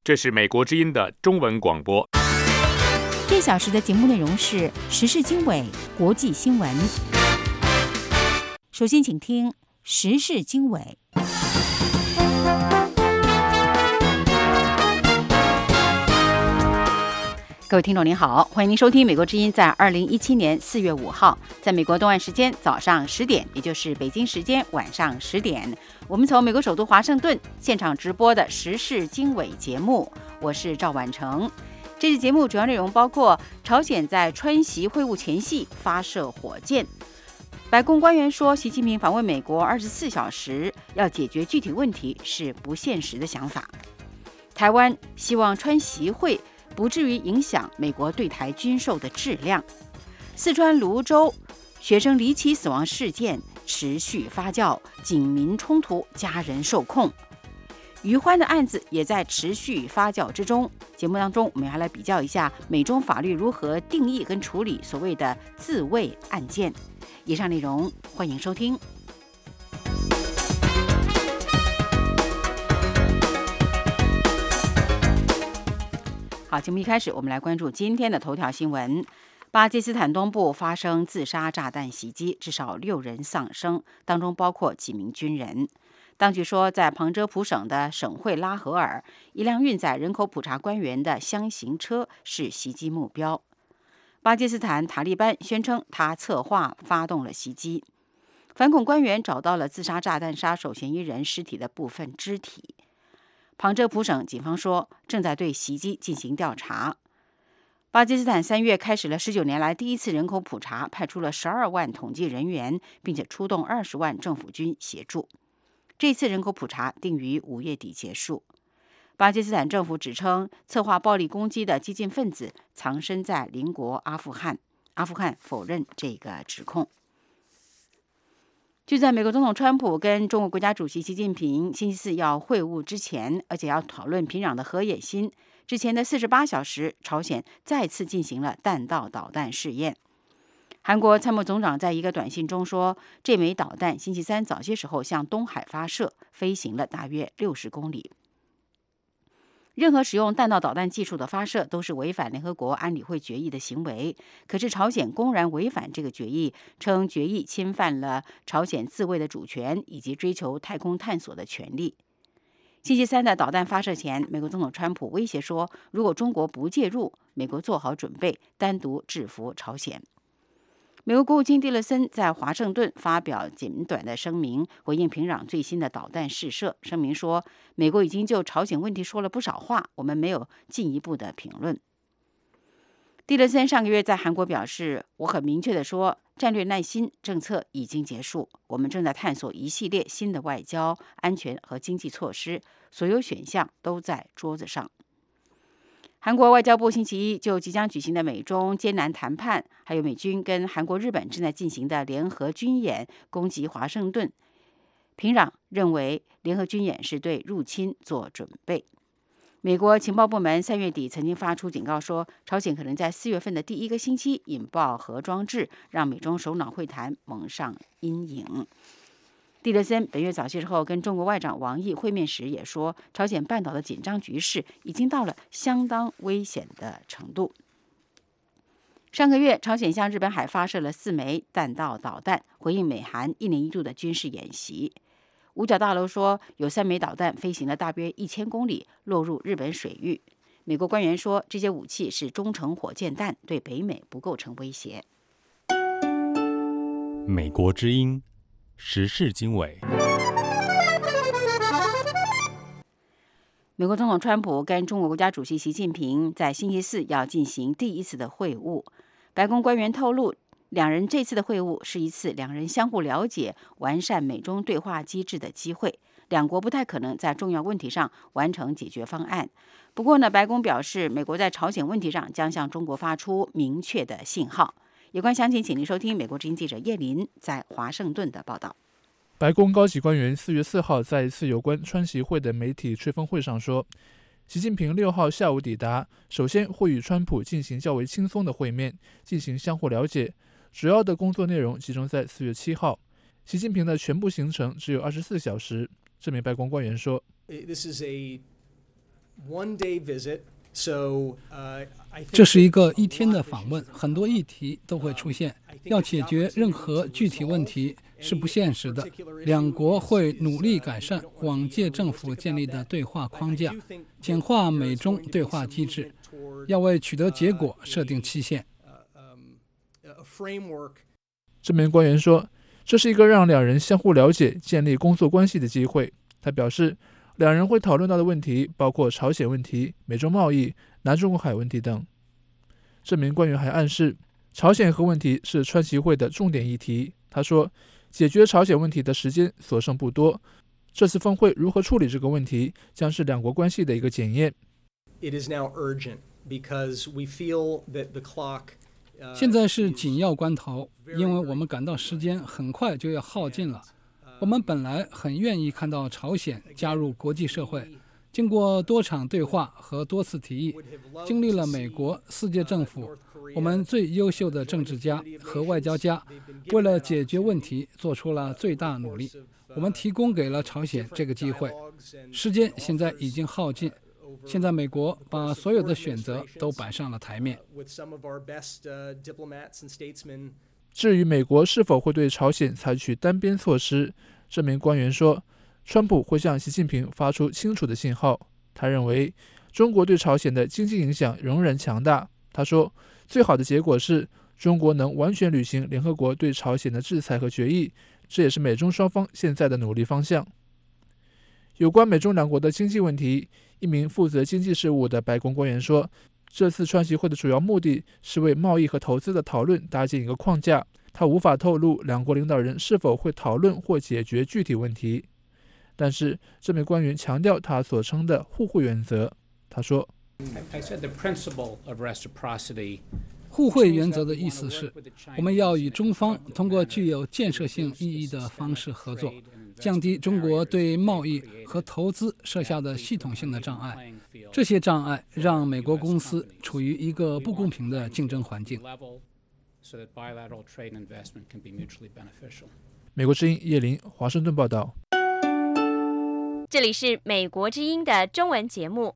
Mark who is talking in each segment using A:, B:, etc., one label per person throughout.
A: 这是美国之音的中文广播。
B: 1小时的节目内容是时事经纬、国际新闻。首先请听时事经纬。各位听众您好，欢迎您收听美国之音在2017年4月5号，在美国东岸时间早上10点，也就是北京时间晚上10点，我们从美国首都华盛顿现场直播的时事经纬节目，我是赵婉成。这期节目主要内容包括朝鲜在川习会晤前夕发射火箭，白宫官员说习近平访问美国24小时要解决具体问题是不现实的想法，台湾希望川习会不至于影响美国对台军售的质量。四川泸州学生离奇死亡事件持续发酵，警民冲突，家人受控。于欢的案子也在持续发酵之中。节目当中，我们还来比较一下美中法律如何定义跟处理所谓的自卫案件。以上内容欢迎收听。好，节目一开始，我们来关注今天的头条新闻。巴基斯坦东部发生自杀炸弹袭击，至少6人丧生，当中包括几名军人。当局说，在旁遮普省的省会拉合尔，一辆运载人口普查官员的箱型车是袭击目标。巴基斯坦塔利班宣称，他策划发动了袭击。反恐官员找到了自杀炸弹杀手嫌疑人尸体的部分肢体。旁遮普省警方说，正在对袭击进行调查。巴基斯坦3月开始了19年来第一次人口普查，派出了12万统计人员，并且出动20万政府军协助。这次人口普查定于5月底结束。巴基斯坦政府指称，策划暴力攻击的激进分子藏身在邻国阿富汗。阿富汗否认这个指控。就在美国总统川普跟中国国家主席习近平星期四要会晤之前，而且要讨论平壤的河野新之前的48小时，朝鲜再次进行了弹道导弹试验。韩国参谋总长在一个短信中说，这枚导弹星期三早些时候向东海发射，飞行了大约60公里。任何使用弹道导弹技术的发射都是违反联合国安理会决议的行为，可是朝鲜公然违反这个决议，称决议侵犯了朝鲜自卫的主权以及追求太空探索的权利。星期三的导弹发射前，美国总统川普威胁说，如果中国不介入，美国做好准备单独制服朝鲜。美国国务卿蒂勒森在华盛顿发表简短的声明，回应平壤最新的导弹试射。声明说，美国已经就朝鲜问题说了不少话，我们没有进一步的评论。蒂勒森上个月在韩国表示，我很明确地说，战略耐心政策已经结束，我们正在探索一系列新的外交、安全和经济措施，所有选项都在桌子上。韩国外交部星期一就即将举行的美中艰难谈判，还有美军跟韩国、日本正在进行的联合军演攻击华盛顿。平壤认为联合军演是对入侵做准备。美国情报部门3月底曾经发出警告说，朝鲜可能在4月份的第1个星期引爆核装置，让美中首脑会谈蒙上阴影。蒂勒森本月早些时候跟中国外长王毅会面时也说，朝鲜半岛的紧张局势已经到了相当危险的程度。上个月，朝鲜向日本海发射了4枚弹道导弹，回应美韩1年1度的军事演习。五角大楼说，有3枚导弹飞行了大约1000公里，落入日本水域。美国官员说，这些武器是中程火箭弹，对北美不构成威胁。
A: 美国之音时事经纬。
B: 美国总统川普跟中国国家主席习近平在星期四要进行第一次的会晤。白宫官员透露，两人这次的会晤是一次两人相互了解、完善美中对话机制的机会。两国不太可能在重要问题上完成解决方案。不过呢，白宫表示，美国在朝鲜问题上将向中国发出明确的信号。有关详情，请您收听美国之音记者叶林在华盛顿的报道。
C: 白宫高级官员4月4号在一次有关川习会的媒体吹风会上说，习近平6号下午抵达，首先会与川普进行较为轻松的会面，进行相互了解。主要的工作内容集中在4月7号。习近平的全部行程只有24小时。这名白宫官员说，
D: This is a 这是一个1天的访问，很多议题都会出现。要解决任何具体问题是不现实的。两国会努力改善往届政府建立的对话框架，简化美中对话机制，要为取得结果设定期限。
C: 这名官员说，这是一个让两人相互了解、建立工作关系的机会。他表示，两人会讨论到的问题包括朝鲜问题、美中贸易、南中国海问题等。这名官员还暗示，朝鲜核问题是川习会的重点议题。他说，解决朝鲜问题的时间所剩不多，这次峰会如何处理这个问题，将是两国关系的一个检验。
D: 现在是紧要关头，因为我们感到时间很快就要耗尽了。我们本来很愿意看到朝鲜加入国际社会，经过多场对话和多次提议，经历了美国、世界政府、我们最优秀的政治家和外交家，为了解决问题做出了最大努力。我们提供给了朝鲜这个机会，时间现在已经耗尽。现在美国把所有的选择都摆上了台面。
C: 至于美国是否会对朝鲜采取单边措施，这名官员说，川普会向习近平发出清楚的信号。他认为中国对朝鲜的经济影响仍然强大。他说，最好的结果是中国能完全履行联合国对朝鲜的制裁和决议，这也是美中双方现在的努力方向。有关美中两国的经济问题，一名负责经济事务的白宫官员说，这次川习会的主要目的是为贸易和投资的讨论搭建一个框架。他无法透露两国领导人是否会讨论或解决具体问题，但是这名官员强调他所称的互惠原则。他说，
D: 互惠原则的意思是，我们要与中方通过具有建设性意义的方式合作，降低中国对贸易和投资设下的系统性的障碍。这些障碍让美国公司处于一个不公平的竞争环境。
C: 美国之音叶林，华盛顿报道。
E: 这里是美国之音的中文节目。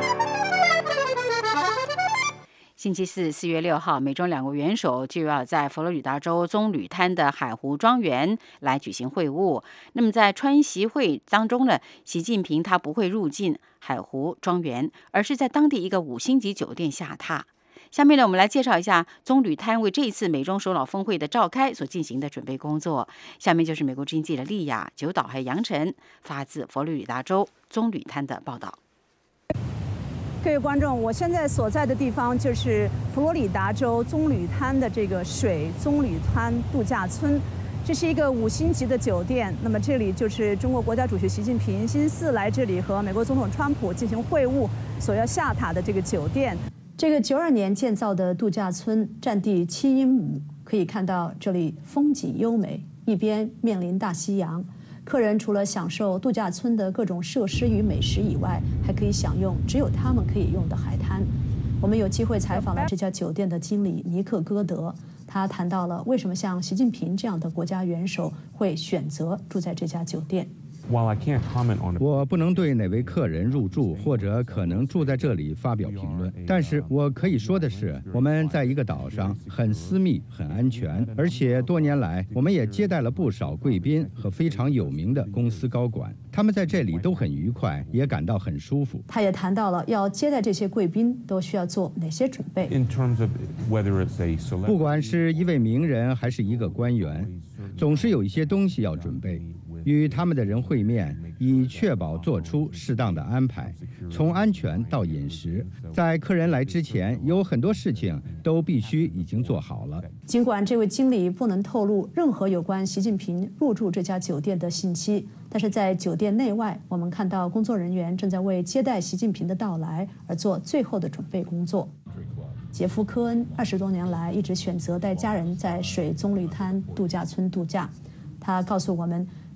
B: 星期四4月6号，美中两国元首就要在佛罗里达州棕榈滩的海湖庄园来举行会晤。那么在川习会当中呢，习近平他不会入境海湖庄园，而是在当地一个5星级酒店下榻。下面呢，我们来介绍一下棕榈滩为这一次美中首脑峰会的召开所进行的准备工作。下面就是美国之音记者丽雅、九岛还有杨晨发自佛罗里达州棕榈滩的报道。
F: 各位观众，我现在所在的地方就是佛罗里达州棕榈滩的这个水棕榈滩度假村，这是一个5星级的酒店。那么这里就是中国国家主席习近平星期四来这里和美国总统川普进行会晤所要下榻的这个酒店。这个92年建造的度假村占地7英亩，可以看到这里风景优美，一边面临大西洋。客人除了享受度假村的各种设施与美食以外，还可以享用只有他们可以用的海滩。我们有机会采访了这家酒店的经理尼克·戈德，他谈到了为什么像习近平这样的国家元首会选择住在这家酒店。
G: 我不能对哪位客人入住或者可能住在这里发表评论，但是我可以说的是，我们在一个岛上，很私密、很安全，而且多年来我们也接待了不少贵宾和非常有名的公司高管，他们在这里都很愉快，也感到很舒服。
F: 他也谈到了要接待这些贵宾都需要做哪些准备。
G: 不管是一位名人还是一个官员，总是有一些东西要准备。与他们的人会面，以确保做出适当的安排，从安全到饮食。在客人来之前，有很多事情都必须已经做好了。
F: 尽管这位经理不能透露任何有关习近平入住这家酒店的信息，但是在酒店内外，我们看到工作人员正在为接待习近平的到来而做最后的准备工作。杰夫·科恩20多年来一直选择带家人在水棕榈滩度假村度假。他告诉我们，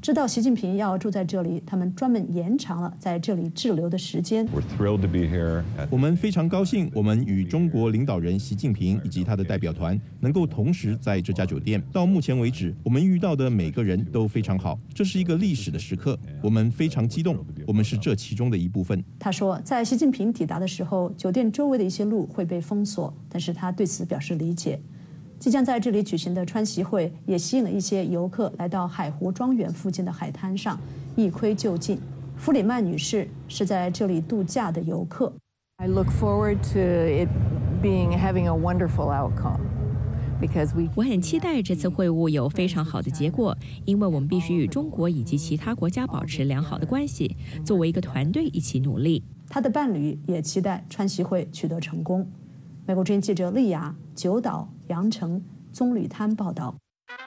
F: 知道习近平要住在这里，他们专门延长了在这里滞留的时间。
H: 我们非常高兴，我们与中国领导人习近平以及他的代表团能够同时在这家酒店。到目前为止，我们遇到的每个人都非常好，这是一个历史的时刻，我们非常激动，我们是这其中的一部分。
F: 他说，在习近平抵达的时候，酒店周围的一些路会被封锁，但是他对此表示理解。即将在这里举行的川习会也吸引了一些游客来到海湖庄园附近的海滩上一窥究竟。弗里曼女士是在这里度假的游客。
I: I look forward to it having a wonderful outcome.
J: 我很期待这次会晤有非常好的结果，因为我们必须与中国以及其他国家保持良好的关系，作为一个团队一起努力。
F: 他的伴侣也期待川习会取得成功。美国之音记者丽雅、九岛、杨成、棕榈滩报道。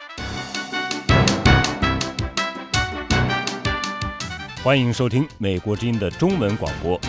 A: 欢迎收听美国之音的中文广播。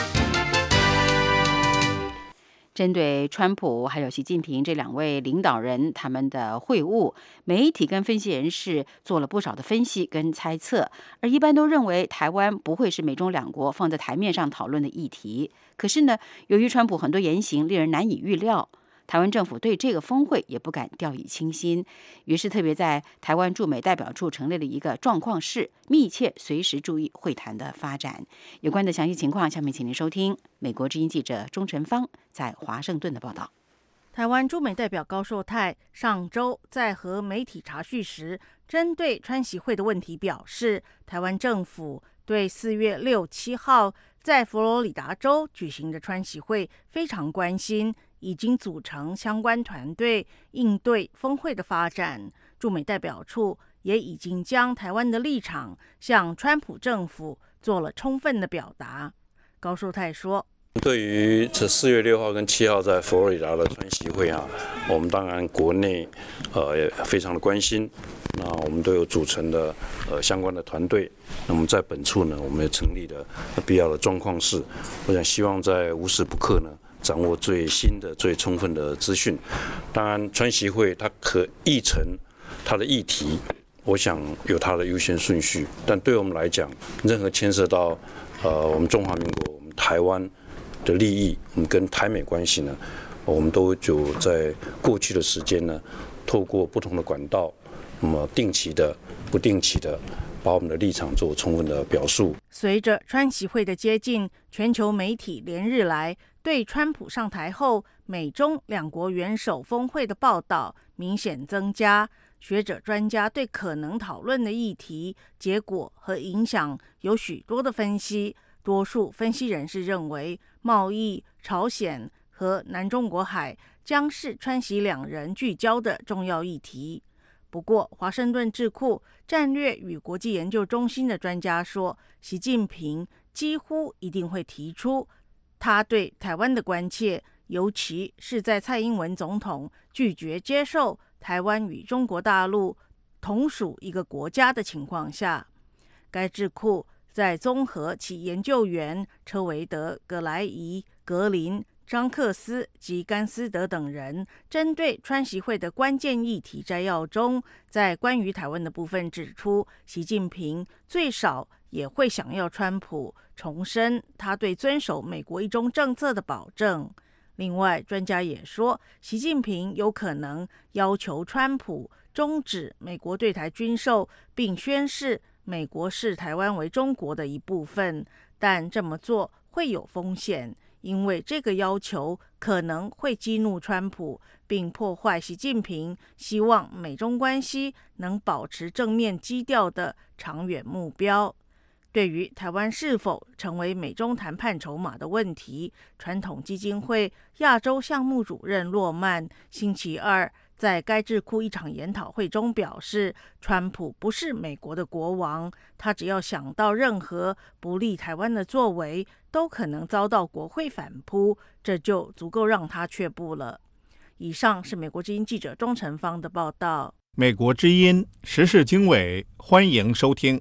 B: 针对川普还有习近平这两位领导人他们的会晤，媒体跟分析人士做了不少的分析跟猜测，而一般都认为台湾不会是美中两国放在台面上讨论的议题。可是呢，由于川普很多言行令人难以预料，台湾政府对这个峰会也不敢掉以轻心，于是特别在台湾驻美代表处成立了一个状况室，密切随时注意会谈的发展。有关的详细情况，下面请您收听美国之音记者钟晨芳在华盛顿的报道。
K: 台湾驻美代表高寿泰上周在和媒体查叙时，针对川习会的问题表示，台湾政府对4月6、7号在佛罗里达州举行的川习会非常关心，已经组成相关团队应对峰会的发展。驻美代表处也已经将台湾的立场向川普政府做了充分的表达。高寿泰说，
L: 对于这4月6号跟7号在佛罗里达的川习会我们当然国内也非常的关心。那我们都有组成的相关的团队。那么在本处呢，我们也成立了必要的状况室。我想希望在无时不刻呢，掌握最新的、最充分的资讯。当然，川习会它可议程它的议题，我想有它的优先顺序。但对我们来讲，任何牵涉到我们中华民国、我们台湾的利益，我们跟台美关系呢，我们都有在过去的时间呢，透过不同的管道，那么定期的、不定期的，把我们的立场做充分的表述。
K: 随着川习会的接近，全球媒体连日来对川普上台后美中两国元首峰会的报道明显增加。学者专家对可能讨论的议题、结果和影响有许多的分析。多数分析人士认为，贸易、朝鲜和南中国海将是川习两人聚焦的重要议题。不过，华盛顿智库战略与国际研究中心的专家说，习近平几乎一定会提出他对台湾的关切，尤其是在蔡英文总统拒绝接受台湾与中国大陆同属一个国家的情况下。该智库在综合其研究员车维德、葛莱仪、格林、张克斯及甘斯德等人针对川习会的关键议题摘要中，在关于台湾的部分指出，习近平最少也会想要川普重申他对遵守美国一中政策的保证。另外，专家也说，习近平有可能要求川普终止美国对台军售，并宣示美国视台湾为中国的一部分，但这么做会有风险，因为这个要求可能会激怒川普，并破坏习近平希望美中关系能保持正面基调的长远目标。对于台湾是否成为美中谈判筹码的问题，传统基金会亚洲项目主任洛曼星期二在该智库一场研讨会中表示，川普不是美国的国王，他只要想到任何不利台湾的作为，都可能遭到国会反扑，这就足够让他却步了。以上是美国之音记者钟晨芳的报道。
M: 美国之音时事经纬，欢迎收听。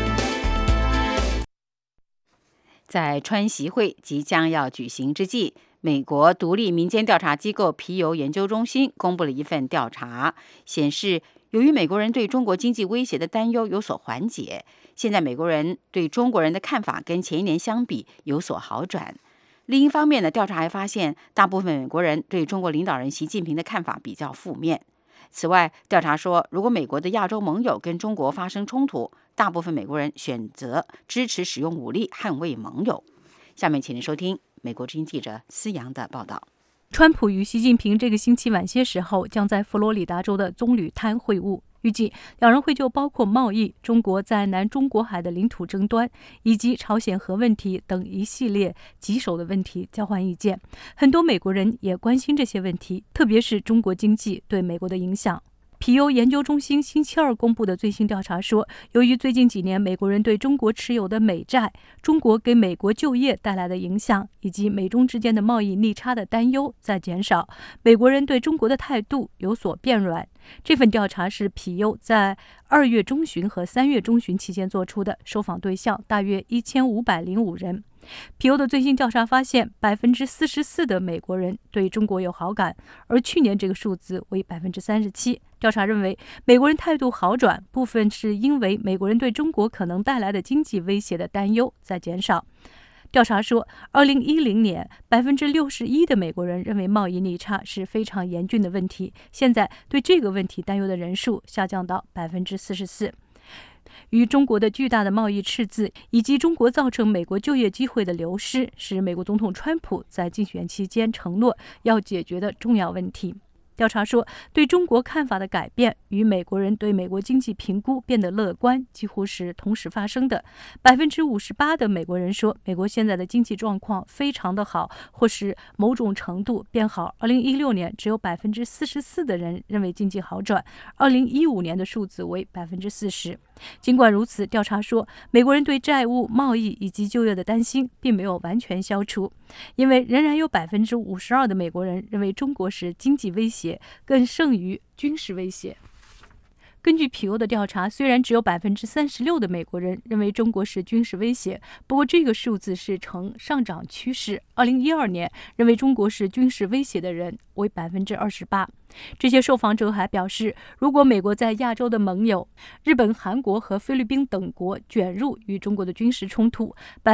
B: 在川习会即将要举行之际， 美国独立民间调查机构皮尤研究中心公布了一份调查，显示由于美国人对中国经济威胁的担忧有所缓解，现在美国人对中国人的看法跟前一年相比有所好转。另一方面呢，调查还发现，大部分美国人对中国领导人习近平的看法比较负面。此外，调查说，如果美国的亚洲盟友跟中国发生冲突，大部分美国人选择支持使用武力捍卫盟友。下面请您收听美国之音记者思阳的报道。
N: 川普与习近平这个星期晚些时候将在佛罗里达州的棕榈滩会晤，预计两人会就包括贸易、中国在南中国海的领土争端以及朝鲜核问题等一系列棘手的问题交换意见。很多美国人也关心这些问题，特别是中国经济对美国的影响。皮尤研究中心星期二公布的最新调查说，由于最近几年美国人对中国持有的美债、中国给美国就业带来的影响，以及美中之间的贸易逆差的担忧在减少，美国人对中国的态度有所变软。这份调查是皮尤在2月中旬和3月中旬期间做出的，受访对象大约1505人。皮尤的最新调查发现，44%的美国人对中国有好感，而去年这个数字为37%。调查认为，美国人态度好转，部分是因为美国人对中国可能带来的经济威胁的担忧在减少。调查说，2010年61%的美国人认为贸易逆差是非常严峻的问题，现在对这个问题担忧的人数下降到44%。与中国的巨大的贸易赤字以及中国造成美国就业机会的流失，是美国总统川普在竞选期间承诺要解决的重要问题。调查说，对中国看法的改变与美国人对美国经济评估变得乐观几乎是同时发生的。58%的美国人说，美国现在的经济状况非常的好，或是某种程度变好。2016年只有44%的人认为经济好转，2015年的数字为40%。尽管如此，调查说，美国人对债务、贸易以及就业的担心并没有完全消除，因为仍然有52%的美国人认为中国是经济威胁更胜于军事威胁。根据皮尤的调查，虽然只有36%的美国人认为中国是军事威胁，不过这个数字是呈上涨趋势。2012年，认为中国是军事威胁的人为28%。这些受访者还表示，如果美国在亚洲的盟友日本、韩国和菲律宾等国卷入与中国的军事冲突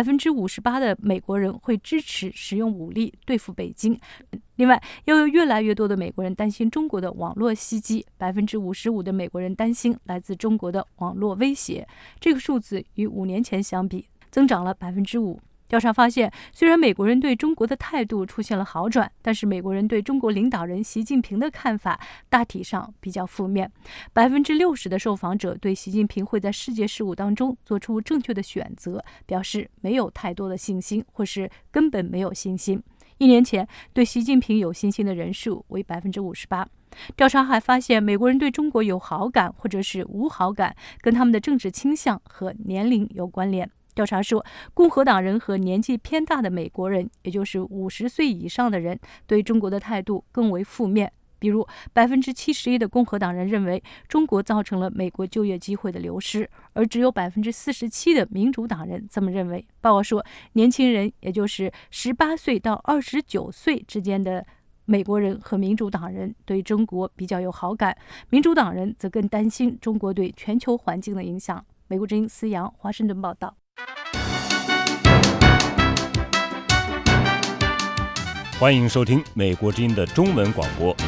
N: ，58%的美国人会支持使用武力对付北京。另外，又有越来越多的美国人担心中国的网络袭击，55%的美国人担心来自中国的网络威胁。这个数字与5年前相比增长了5%。调查发现，虽然美国人对中国的态度出现了好转，但是美国人对中国领导人习近平的看法大体上比较负面。60%的受访者对习近平会在世界事务当中做出正确的选择表示没有太多的信心，或是根本没有信心。1年前，对习近平有信心的人数为58%。调查还发现，美国人对中国有好感或者是无好感，跟他们的政治倾向和年龄有关联。调查说，共和党人和年纪偏大的美国人，也就是50岁以上的人，对中国的态度更为负面。比如，71%的共和党人认为中国造成了美国就业机会的流失，而只有47%的民主党人这么认为。报告说，年轻人，也就是18岁到29岁之间的美国人和民主党人对中国比较有好感，民主党人则更担心中国对全球环境的影响。美国之音思阳，华盛顿报道。
A: 欢迎收听美国之音的中文广播。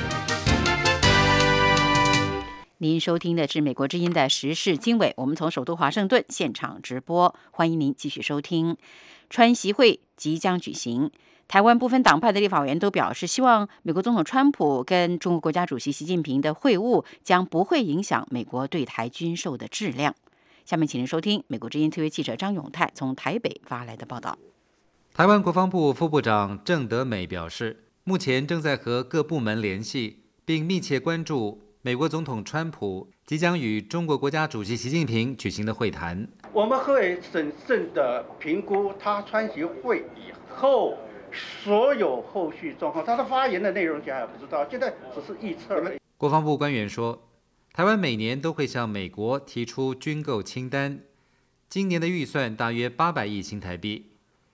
B: 您收听的是美国之音的时事经纬，我们从首都华盛顿现场直播，欢迎您继续收听。川习会即将举行，台湾部分党派的立法委员都表示，希望美国总统川普跟中国国家主席习近平的会晤将不会影响美国对台军售的质量。下面请您收听美国之音特约记者张永泰从台北发来的报道。
O: 台湾国防部副部长郑德美表示，目前正在和各部门联系，并密切关注美国总统川普即将与中国国家主席习近平举行的会谈。
P: 我们会审慎地评估他川习会以后所有后续状况，他的发言的内容现在还不知道，现在只是预测而已。
O: 国防部官员说，台湾每年都会向美国提出军购清单，今年的预算大约800亿新台币。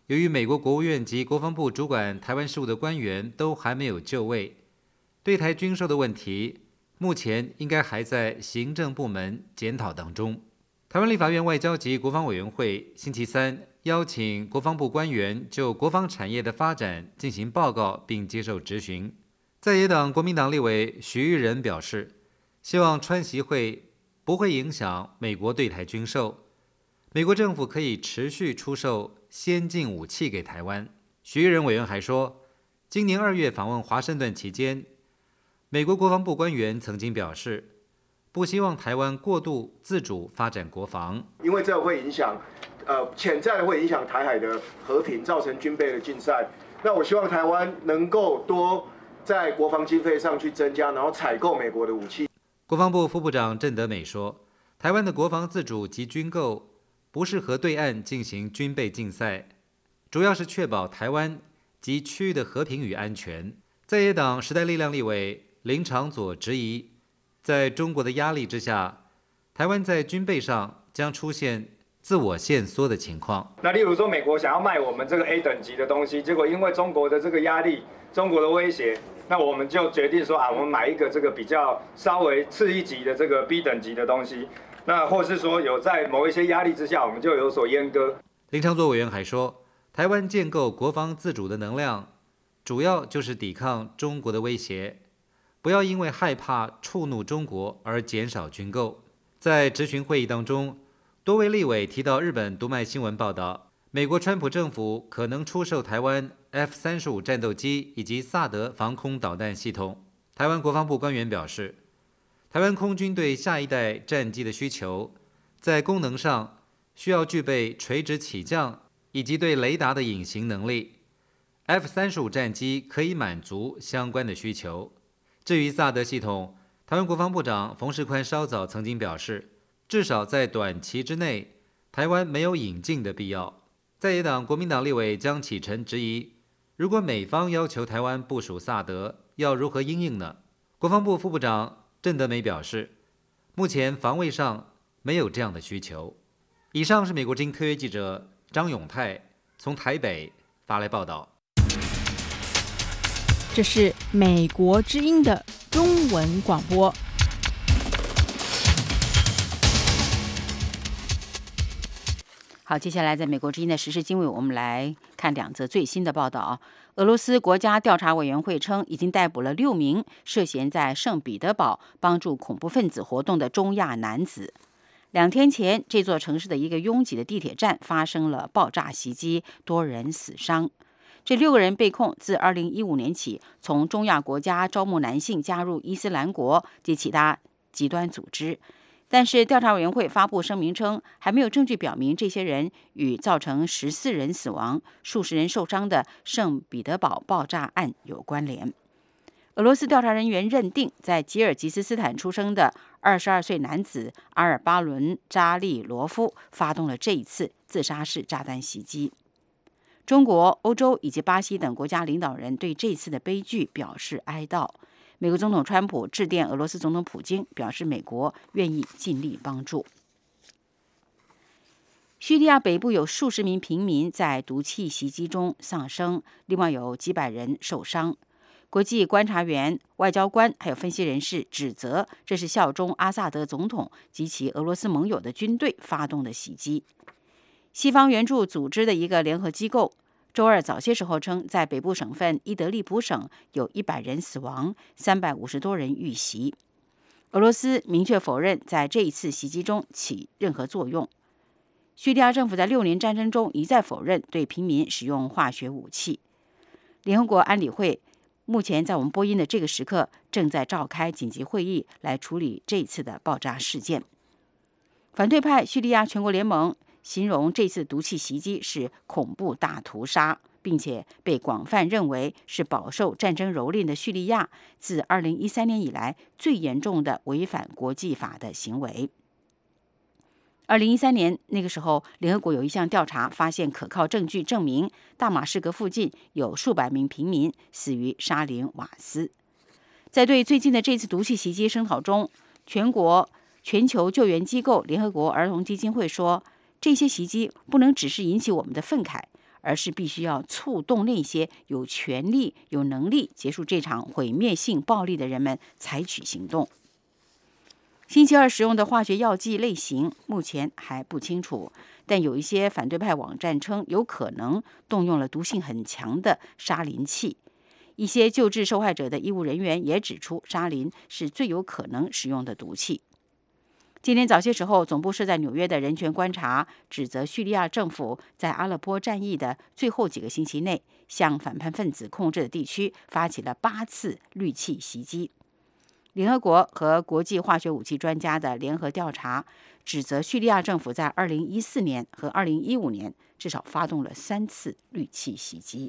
O: 由于美国国务院及国防部主管台湾事务的官员都还没有就位，对台军售的问题目前应该还在行政部门检讨当中。台湾立法院外交及国防委员会星期三邀请国防部官员就国防产业的发展进行报告并接受质询。在野党国民党立委徐玉仁表示，希望川习会不会影响美国对台军售，美国政府可以持续出售先进武器给台湾。徐玉仁委员还说，今年2月访问华盛顿期间，美国国防部官员曾经表示，不希望台湾过度自主发展国防，
Q: 因为这会影响，潜在的会影响台海的和平，造成军备的竞赛。那我希望台湾能够多在国防经费上去增加，然后采购美国的武器。
O: 国防部副部长郑德美说，台湾的国防自主及军购不是和对岸进行军备竞赛，主要是确保台湾及区域的和平与安全。在野党时代力量立委林长佐质疑，在中国的压力之下，台湾在军备上将出现自我限缩的情况。
R: 那例如说，美国想要卖我们这个 A 等级的东西，结果因为中国的这个压力、中国的威胁，那我们就决定说我们买一个这个比较稍微次一级的这个 B 等级的东西。那或是说有在某一些压力之下，我们就有所阉割。
O: 林长佐委员还说，台湾建构国防自主的能量，主要就是抵抗中国的威胁。不要因为害怕触怒中国而减少军购。在质询会议当中，多位立委提到日本读卖新闻报道，美国川普政府可能出售台湾 F-35战斗机以及萨德防空导弹系统。台湾国防部官员表示，台湾空军对下一代战机的需求，在功能上需要具备垂直起降以及对雷达的隐形能力。F-35战机可以满足相关的需求。至于萨德系统，台湾国防部长冯世宽稍早曾经表示，至少在短期之内，台湾没有引进的必要。在野党国民党立委江启臣质疑，如果美方要求台湾部署萨德，要如何因应呢？国防部副部长郑德美表示，目前防卫上没有这样的需求。以上是美国之音特约记者张永泰从台北发来报道。
S: 这是美国之音的中文广播。
B: 好，接下来在美国之音的时事经纬，我们来看2则最新的报道。俄罗斯国家调查委员会称，已经逮捕了6名涉嫌在圣彼得堡帮助恐怖分子活动的中亚男子。2天前，这座城市的一个拥挤的地铁站发生了爆炸袭击，多人死伤。这6个人被控自2015年起从中亚国家招募男性加入伊斯兰国及其他极端组织，但是调查委员会发布声明称，还没有证据表明这些人与造成14人死亡、数十人受伤的圣彼得堡爆炸案有关联。俄罗斯调查人员认定，在吉尔吉斯斯坦出生的22岁男子阿尔巴伦扎利罗夫发动了这一次自杀式炸弹袭击。中国、欧洲以及巴西等国家领导人对这次的悲剧表示哀悼。美国总统川普致电俄罗斯总统普京，表示美国愿意尽力帮助。叙利亚北部有数十名平民在毒气袭击中丧生，另外有几百人受伤。国际观察员、外交官还有分析人士指责，这是效忠阿萨德总统及其俄罗斯盟友的军队发动的袭击。西方援助组织的一个联合机构周二早些时候称，在北部省份伊德利卜省有100人死亡，350多人遇袭。俄罗斯明确否认在这一次袭击中起任何作用。叙利亚政府在6年战争中一再否认对平民使用化学武器。联合国安理会目前在我们播音的这个时刻正在召开紧急会议来处理这一次的爆炸事件。反对派叙利亚全国联盟形容这次毒气袭击是恐怖大屠杀，并且被广泛认为是饱受战争蹂躏的叙利亚自2013年以来最严重的违反国际法的行为。2013年那个时候，联合国有一项调查发现可靠证据证明大马士革附近有数百名平民死于沙林瓦斯。在对最近的这次毒气袭击声讨中，全球救援机构联合国儿童基金会说，这些袭击不能只是引起我们的愤慨， 而是必须要触动那些有权利、有能力结束这场毁灭性暴力的人们采取行动。星期二使用的化学药剂类型目前还不清楚，但有一些反对派网站称有可能动用了毒性很强的沙林气。一些救治受害者的医务人员也指出，沙林是最有可能使用的毒气。今天早些时候，总部设在纽约的人权观察指责叙利亚政府在阿勒颇战役的最后几个星期内，向反叛分子控制的地区发起了8次氯气袭击。联合国和国际化学武器专家的联合调查指责叙利亚政府在2014年和2015年至少发动了3次氯气袭击。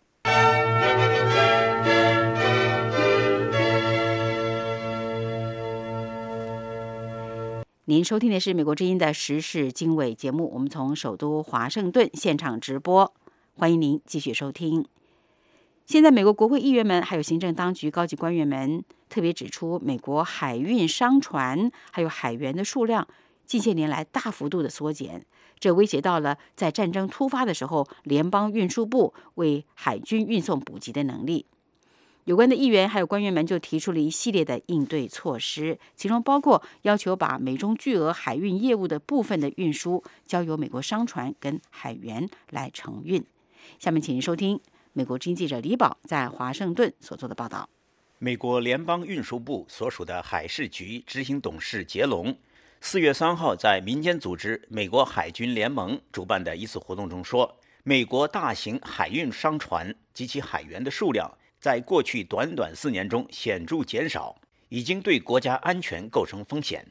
B: 您收听的是美国之音的时事经纬节目，我们从首都华盛顿现场直播，欢迎您继续收听。现在美国国会议员们还有行政当局高级官员们特别指出，美国海运商船还有海员的数量近些年来大幅度的缩减，这威胁到了在战争突发的时候联邦运输部为海军运送补给的能力。有关的议员还有官员们就提出了一系列的应对措施，其中包括要求把美中巨额海运业务的部分的运输交由美国商船跟海员来承运。下面请您收听美国之音记者李宝在华盛顿所做的报道。
T: 美国联邦运输部所属的海事局执行董事杰龙4月3号在民间组织美国海军联盟主办的一次活动中说，美国大型海运商船及其海员的数量在过去短短4年中显著减少，已经对国家安全构成风险。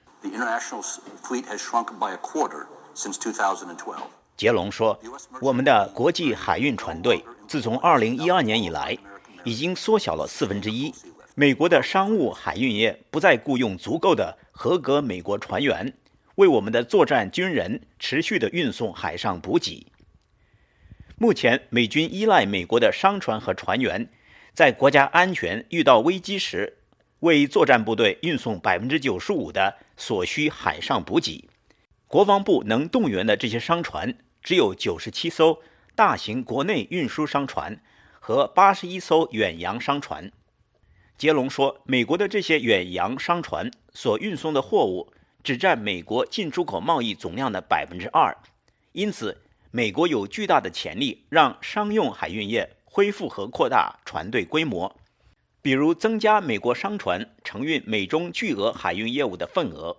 T: 杰龙说，我们的国际海运船队自从2012年以来已经缩小了1/4。美国的商务海运业不再雇佣足够的合格美国船员，为我们的作战军人持续地运送海上补给。目前，美军依赖美国的商船和船员，在国家安全遇到危机时，为作战部队运送95%的所需海上补给。国防部能动员的这些商船只有97艘大型国内运输商船和81艘远洋商船。杰龙说，美国的这些远洋商船所运送的货物只占美国进出口贸易总量的2%，因此美国有巨大的潜力让商用海运业恢复和扩大船队规模，比如增加美国商船承运美中巨额海运业务的份额。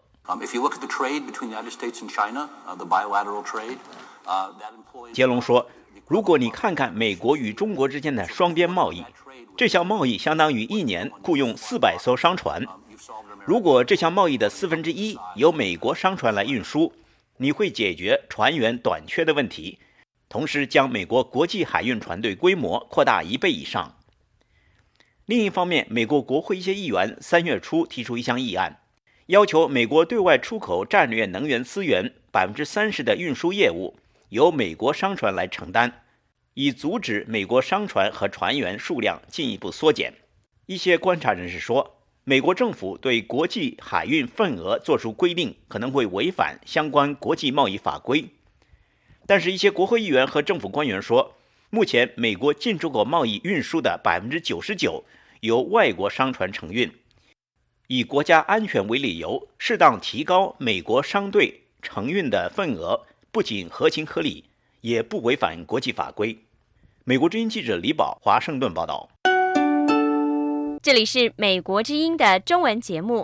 T: 杰龙说，如果你看看美国与中国之间的双边贸易，这项贸易相当于1年雇用400艘商船。如果这项贸易的1/4由美国商船来运输，你会解决船员短缺的问题，同时将美国国际海运船队规模扩大1倍以上。另一方面，美国国会一些议员3月初提出一项议案，要求美国对外出口战略能源资源30%的运输业务由美国商船来承担，以阻止美国商船和船员数量进一步缩减。一些观察人士说，美国政府对国际海运份额作出规定可能会违反相关国际贸易法规。但是，一些国会议员和政府官员说，目前美国进出口贸易运输的99%由外国商船承运。以国家安全为理由，适当提高美国商队承运的份额，不仅合情合理，也不违反国际法规。美国之音记者李宝，华盛顿报道。
E: 这里是美国之音的中文节目。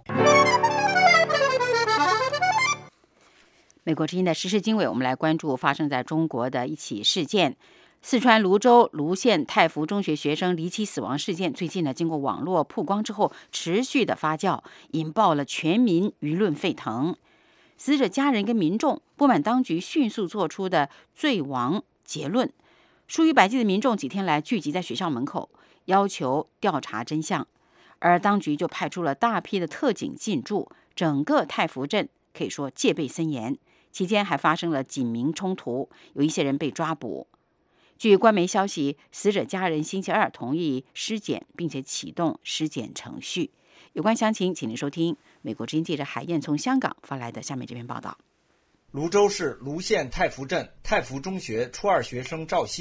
B: 美国之音的时事经纬，我们来关注发生在中国的一起事件。四川泸州泸县太福中学学生离奇死亡事件，最近呢，经过网络曝光之后，持续的发酵，引爆了全民舆论沸腾。死者家人跟民众不满当局迅速做出的罪亡结论，数以百计的民众几天来聚集在学校门口，要求调查真相。而当局就派出了大批的特警进驻，整个太福镇可以说戒备森严。期间还发生了警民冲突，有一些人被抓捕。据官媒消息，死者家人星期二同意尸检，并且启动尸检程序。有关详情，请您收听美国之音记者海燕从香港发来的下面这篇报道。
U: 泸州市泸县太福镇太福中学初2学生赵鑫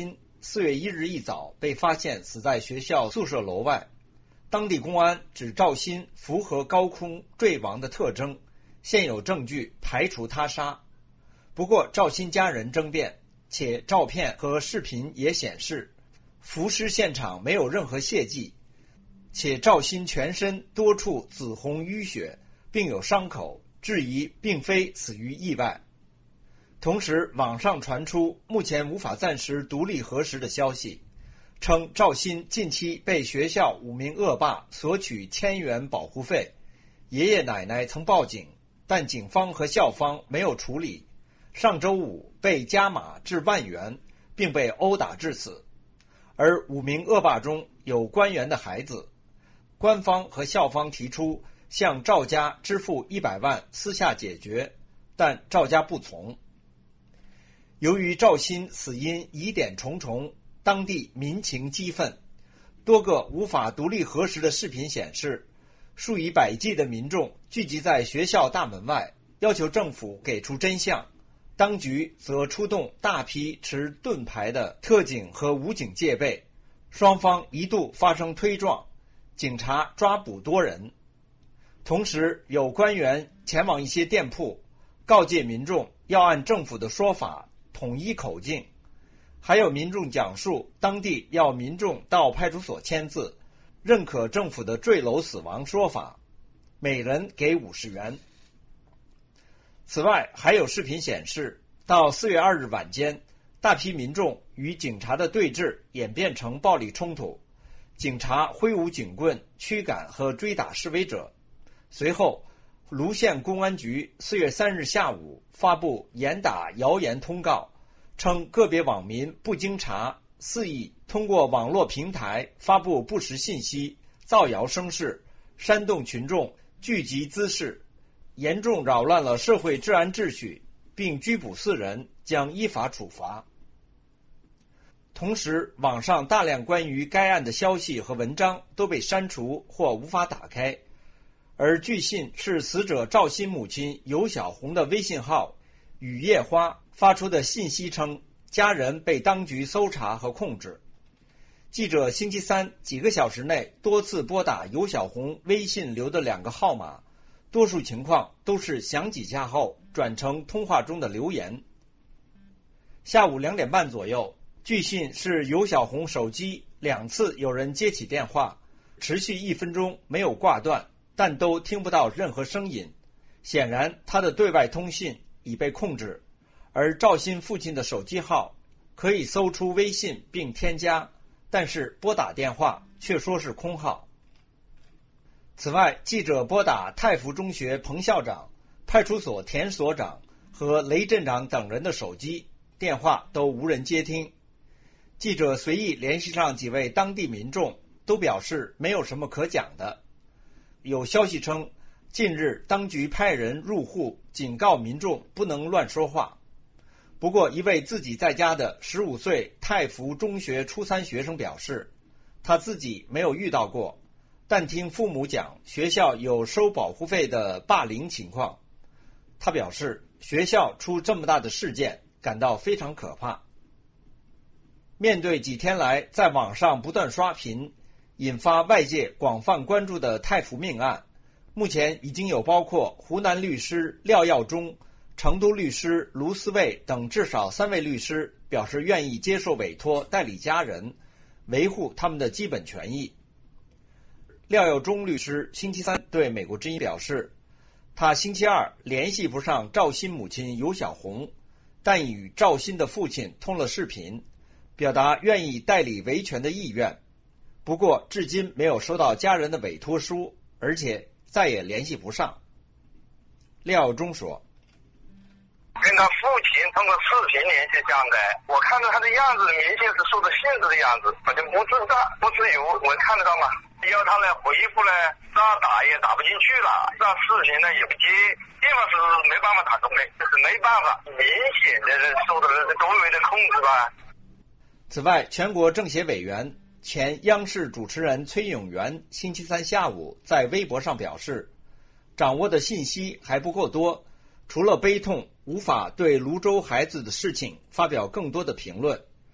U: 4月1日一早被发现死在学校宿舍楼外，当地公安指赵鑫符合高空坠亡的特征，现有证据排除他杀。不过赵鑫家人争辩，且照片和视频也显示浮尸现场没有任何血迹，且赵鑫全身多处紫红淤血，并有伤口，质疑并非死于意外。同时，网上传出目前无法暂时独立核实的消息，称赵鑫近期被学校5名恶霸索取1000元保护费，爷爷奶奶曾报警，但警方和校方没有处理，上周五被加码至1万元，并被殴打致死。而5名恶霸中有官员的孩子，官方和校方提出向赵家支付100万私下解决，但赵家不从。由于赵鑫死因疑点重重，当地民情激愤，多个无法独立核实的视频显示，数以百计的民众聚集在学校大门外，要求政府给出真相。当局则出动大批持盾牌的特警和武警戒备，双方一度发生推撞，警察抓捕多人。同时，有官员前往一些店铺，告诫民众要按政府的说法统一口径。还有民众讲述当地要民众到派出所签字，认可政府的坠楼死亡说法，每人给50元。此外，还有视频显示，到4月2日晚间，大批民众与警察的对峙演变成暴力冲突，警察挥舞警棍驱赶和追打示威者。随后，泸县公安局4月3日下午发布严打谣言通告，称个别网民不经查，肆意通过网络平台发布不实信息，造谣生事，煽动群众聚集滋事，严重扰乱了社会治安秩序，并拘捕4人，将依法处罚。同时，网上大量关于该案的消息和文章都被删除或无法打开，而据信是死者赵鑫母亲尤小红的微信号雨夜花发出的信息称，家人被当局搜查和控制。记者星期三几个小时内多次拨打尤小红微信留的2个号码，多数情况都是响几下后转成通话中的留言。下午2点半左右，据信是尤小红手机2次有人接起电话，持续1分钟没有挂断，但都听不到任何声音，显然他的对外通信已被控制。而赵鑫父亲的手机号可以搜出微信并添加，但是拨打电话却说是空号。此外，记者拨打太福中学彭校长、派出所田所长和雷镇长等人的手机，电话都无人接听。记者随意联系上几位当地民众，都表示没有什么可讲的。有消息称，近日当局派人入户警告民众不能乱说话。不过，一位自己在家的15岁太福中学初3学生表示，他自己没有遇到过，但听父母讲学校有收保护费的霸凌情况。他表示，学校出这么大的事件，感到非常可怕。面对几天来在网上不断刷屏，引发外界广泛关注的太福命案，目前已经有包括湖南律师廖耀中、成都律师卢思卫等至少3位律师表示愿意接受委托代理家人，维护他们的基本权益。廖耀中律师星期三对美国之音表示，他星期二联系不上赵鑫母亲尤小红，但与赵鑫的父亲通了视频，表达愿意代理维权的意愿。不过至今没有收到家人的委托书，而且再也联系不上。廖耀中说，
V: 跟他父亲通过视频联系上的，我看到他的样子明显是受到限制的样子，好像不自在不自由，我看得到嘛。要他来回复呢，那打也打不进去了，那视频呢也不接，电话是没办法打通的，就是没办法，明显的受到周围的控制吧。
U: 此外，全国政协委员、前央视主持人崔永元星期三下午在微博上表示，掌握的信息还不够多，除了悲痛，无法对泸州孩子的事情发表更多的评论。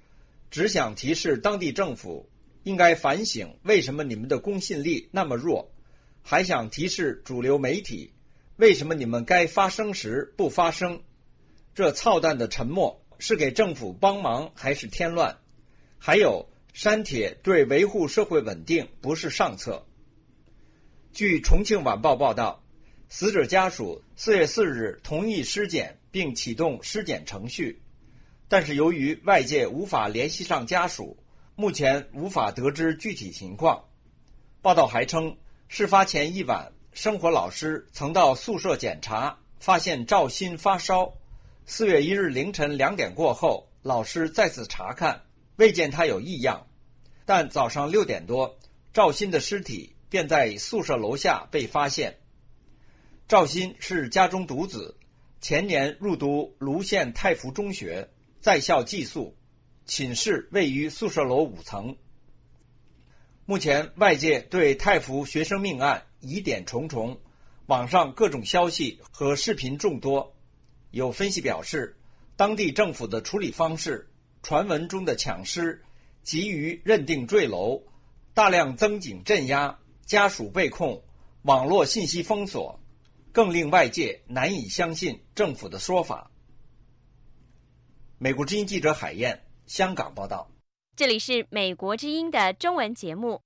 U: 只想提示当地政府应该反省为什么你们的公信力那么弱，还想提示主流媒体为什么你们该发声时不发声。这操蛋的沉默是给政府帮忙还是添乱？还有，删帖对维护社会稳定不是上策。据重庆晚报报道，死者家属4月4日同意尸检并启动尸检程序，但是由于外界无法联系上家属，目前无法得知具体情况。报道还称，事发前一晚，生活老师曾到宿舍检查，发现赵鑫发烧。4月1日凌晨2点过后，老师再次查看，未见他有异样。但早上6点多，赵鑫的尸体便在宿舍楼下被发现。赵鑫是家中独子，前年入读泸县太福中学，在校寄宿，寝室位于宿舍楼5层。目前外界对太福学生命案疑点重重，网上各种消息和视频众多。有分析表示，当地政府的处理方式，传闻中的抢尸、急于认定坠楼、大量增警镇压、家属被控、网络信息封锁，更令外界难以相信政府的说法。美国之音记者海燕，香港报道。
E: 这里是美国之音的中文节目。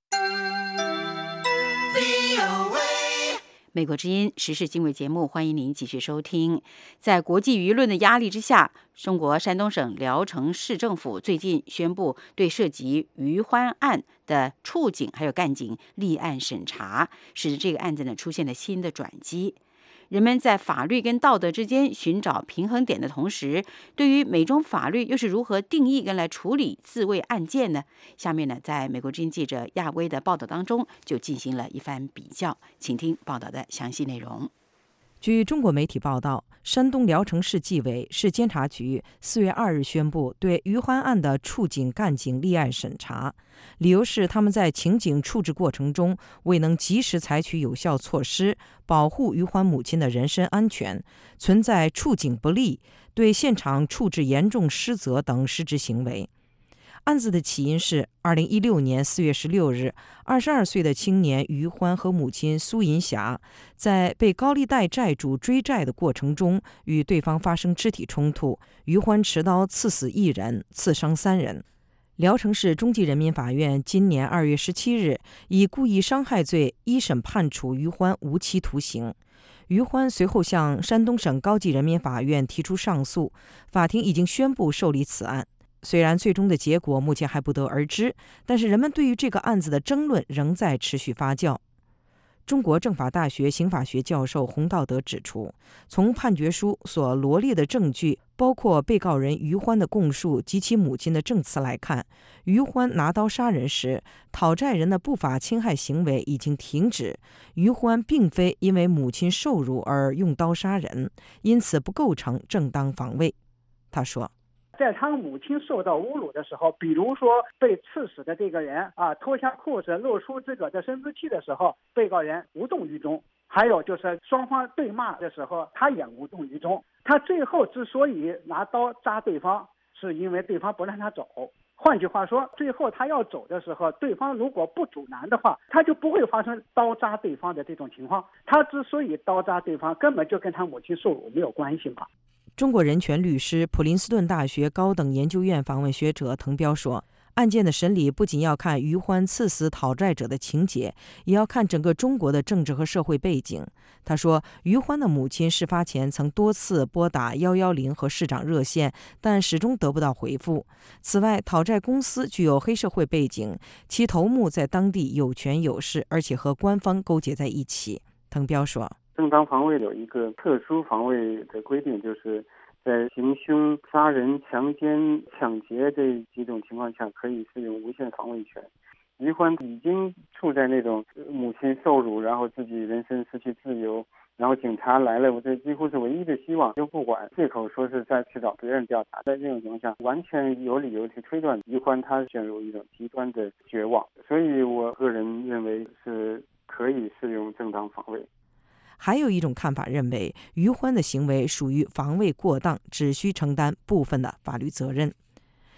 B: 美国之音时事经纬节目，欢迎您继续收听。在国际舆论的压力之下，中国山东省聊城市政府最近宣布对涉及余欢案的处警还有干警立案审查，使得这个案子呢出现了新的转机。人们在法律跟道德之间寻找平衡点的同时，对于美中法律又是如何定义跟来处理自卫案件呢？下面呢，在美国之音记者亚威的报道当中就进行了一番比较，请听报道的详细内容。
C: 据中国媒体报道，山东聊城市纪委市监察局4月2日宣布对余欢案的处警干警立案审查，理由是他们在情景处置过程中未能及时采取有效措施保护余欢母亲的人身安全，存在处警不力、对现场处置严重失责等失职行为。案子的起因是2016年4月16日，22岁的青年余欢和母亲苏银霞在被高利贷债主追债的过程中与对方发生肢体冲突，余欢持刀刺死1人，刺伤3人。聊城市中级人民法院今年2月17日以故意伤害罪一审判处余欢无期徒刑。余欢随后向山东省高级人民法院提出上诉，法庭已经宣布受理此案。虽然最终的结果目前还不得而知，但是人们对于这个案子的争论仍在持续发酵。中国政法大学刑法学教授洪道德指出，从判决书所罗列的证据，包括被告人余欢的供述及其母亲的证词来看，余欢拿刀杀人时，讨债人的不法侵害行为已经停止，余欢并非因为母亲受辱而用刀杀人，因此不构成正当防卫。他说，
D: 在他母亲受到侮辱的时候，比如说被刺死的这个人脱下裤子露出自个的生殖器的时候，被告人无动于衷；还有就是双方对骂的时候，他也无动于衷。他最后之所以拿刀扎对方，是因为对方不让他走。换句话说，最后他要走的时候，对方如果不阻拦的话，他就不会发生刀扎对方的这种情况。他之所以刀扎对方，根本就跟他母亲受辱没有关系嘛。
C: 中国人权律师、普林斯顿大学高等研究院访问学者滕彪说，案件的审理不仅要看余欢刺死讨债者的情节，也要看整个中国的政治和社会背景。他说，余欢的母亲事发前曾多次拨打110和市长热线，但始终得不到回复。此外，讨债公司具有黑社会背景，其头目在当地有权有势，而且和官方勾结在一起。滕彪说，
W: 正当防卫有一个特殊防卫的规定，就是在行凶、杀人、强奸、抢劫这几种情况下，可以适用无限防卫权。余欢已经处在那种母亲受辱，然后自己人身失去自由，然后警察来了，我这几乎是唯一的希望，就不管，借口说是再去找别人调查。在这种情况下，完全有理由去推断余欢他陷入一种极端的绝望，所以我个人认为是可以适用正当防卫。
C: 还有一种看法认为，余欢的行为属于防卫过当，只需承担部分的法律责任。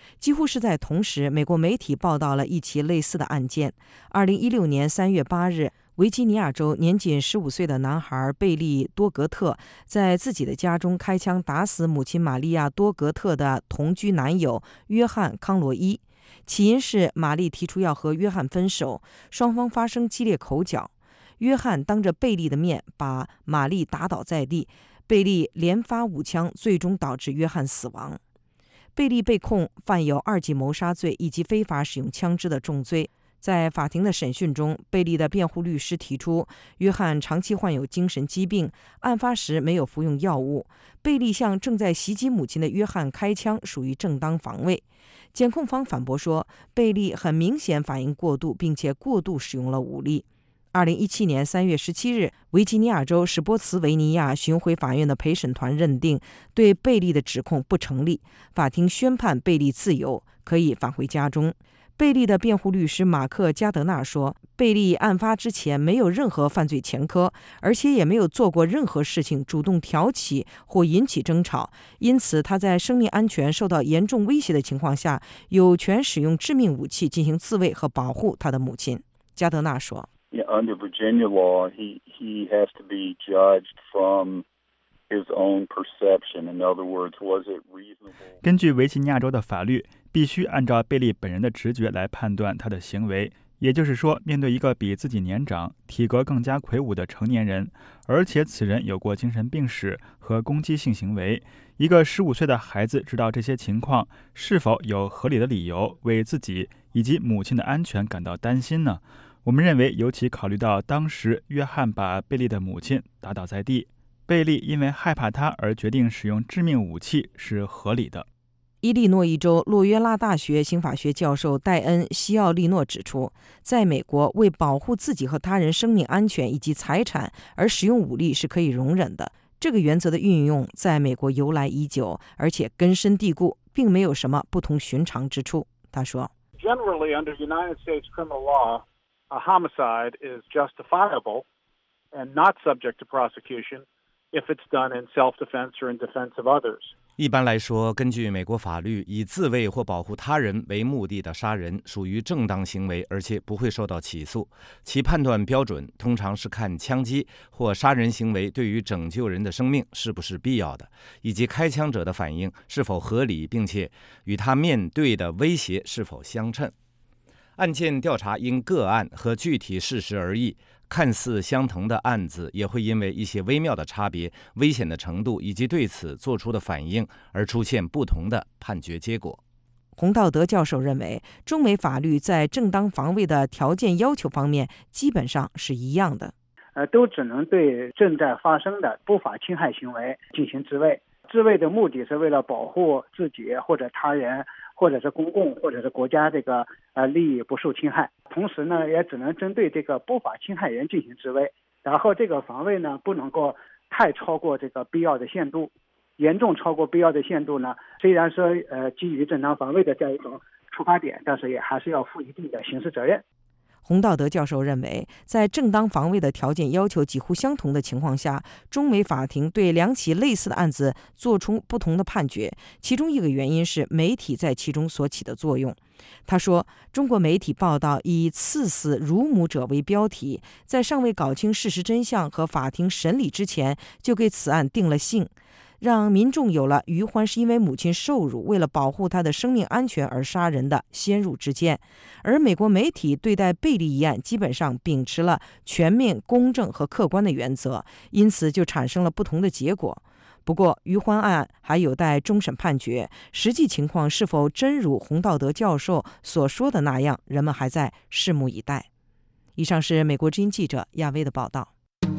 C: 几乎是在同时，美国媒体报道了一起类似的案件。2016年3月8日，维吉尼亚州年仅15岁的男孩贝利·多格特在自己的家中开枪打死母亲玛利亚·多格特的同居男友约翰·康罗伊。起因是玛丽提出要和约翰分手，双方发生激烈口角。约翰当着贝利的面把玛丽打倒在地，贝利连发5枪，最终导致约翰死亡。贝利被控犯有2级谋杀罪以及非法使用枪支的重罪。在法庭的审讯中，贝利的辩护律师提出，约翰长期患有精神疾病，案发时没有服用药物。贝利向正在袭击母亲的约翰开枪，属于正当防卫。检控方反驳说，贝利很明显反应过度，并且过度使用了武力。2017年3月17日，维吉尼亚州史波茨维尼亚巡回法院的陪审团认定对贝利的指控不成立，法庭宣判贝利自由，可以返回家中。贝利的辩护律师马克·加德纳说，贝利案发之前没有任何犯罪前科，而且也没有做过任何事情主动挑起或引起争吵，因此他在生命安全受到严重威胁的情况下，有权使用致命武器进行自卫和保护他的母亲。加德纳说，
G: Under Virginia law, he has to be judged from his own perception. In other words, was it reasonable?
H: 根据维吉尼亚州的法律，必须按照贝利本人的直觉来判断他的行为。也就是说，面对一个比自己年长、体格更加魁梧的成年人，而且此人有过精神病史和攻击性行为，一个15岁的孩子知道这些情况，是否有合理的理由为自己以及母亲的安全感到担心呢？我们认为，尤其考虑到当时约翰把贝利的母亲打倒在地，贝利因为害怕他而决定使用致命武器是合理的。
C: 伊利诺伊州洛约拉大学刑法学教授戴恩·西奥利诺指出，在美国，为保护自己和他人生命安全以及财产而使用武力是可以容忍的。这个原则的运用在美国由来已久，而且根深蒂固，并没有什么不同寻常之处。他说
D: Generally, under United States criminal law, a homicide is justifiable and not subject to prosecution if it's done in self-defense or in defense of others.
A: 一般来说，根据美国法律，以自卫或保护他人为目的的杀人属于正当行为，而且不会受到起诉。其判断标准通常是看枪击或杀人行为对于拯救人的生命是不是必要的，以及开枪者的反应是否合理，并且与他面对的威胁是否相称。案件调查因个案和具体事实而异，看似相同的案子也会因为一些微妙的差别、危险的程度以及对此做出的反应而出现不同的判决结果。
C: 洪道德教授认为，中美法律在正当防卫的条件要求方面基本上是一样的，
D: 都只能对正在发生的不法侵害行为进行自卫。自卫的目的是为了保护自己或者他人，或者是公共或者是国家这个利益不受侵害。同时呢，也只能针对这个不法侵害人进行自卫。然后这个防卫呢，不能够太超过这个必要的限度。严重超过必要的限度呢，虽然说基于正当防卫的这样一种出发点，但是也还是要负一定的刑事责任。
C: 洪道德教授认为，在正当防卫的条件要求几乎相同的情况下，中美法庭对2起类似的案子做出不同的判决，其中一个原因是媒体在其中所起的作用。他说，中国媒体报道以刺死乳母者为标题，在尚未搞清事实真相和法庭审理之前，就给此案定了性，让民众有了于欢是因为母亲受辱，为了保护她的生命安全而杀人的先入之见。而美国媒体对待贝利一案基本上秉持了全面、公正和客观的原则，因此就产生了不同的结果。不过，于欢案还有待终审判决，实际情况是否真如洪道德教授所说的那样，人们还在拭目以待。以上是美国之音记者亚薇的报道。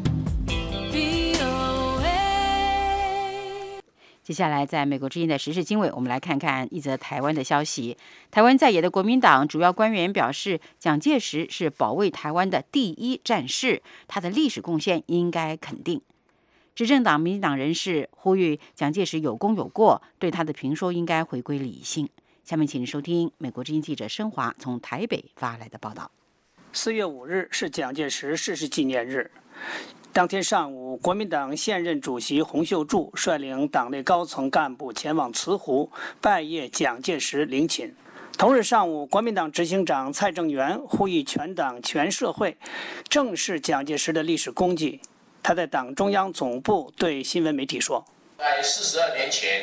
B: 接下来，在美国之音的时事经纬，我们来看看一则台湾的消息。台湾在野的国民党主要官员表示，蒋介石是保卫台湾的第一战士，他的历史贡献应该肯定。执政党民进党人士呼吁蒋介石有功有过，对他的评说应该回归理性。下面请收听美国之音记者申华从台北发来的报道。
I: 4月5日是蒋介石逝世纪念日。
F: 当天上午，国民党现任主席洪秀柱率领党内高层干部前往慈湖拜谒蒋介石陵寝。同日上午，国民党执行长蔡正元呼吁全党全社会正视蒋介石的历史功绩。他在党中央总部对新闻媒体说：“
I: 在42年前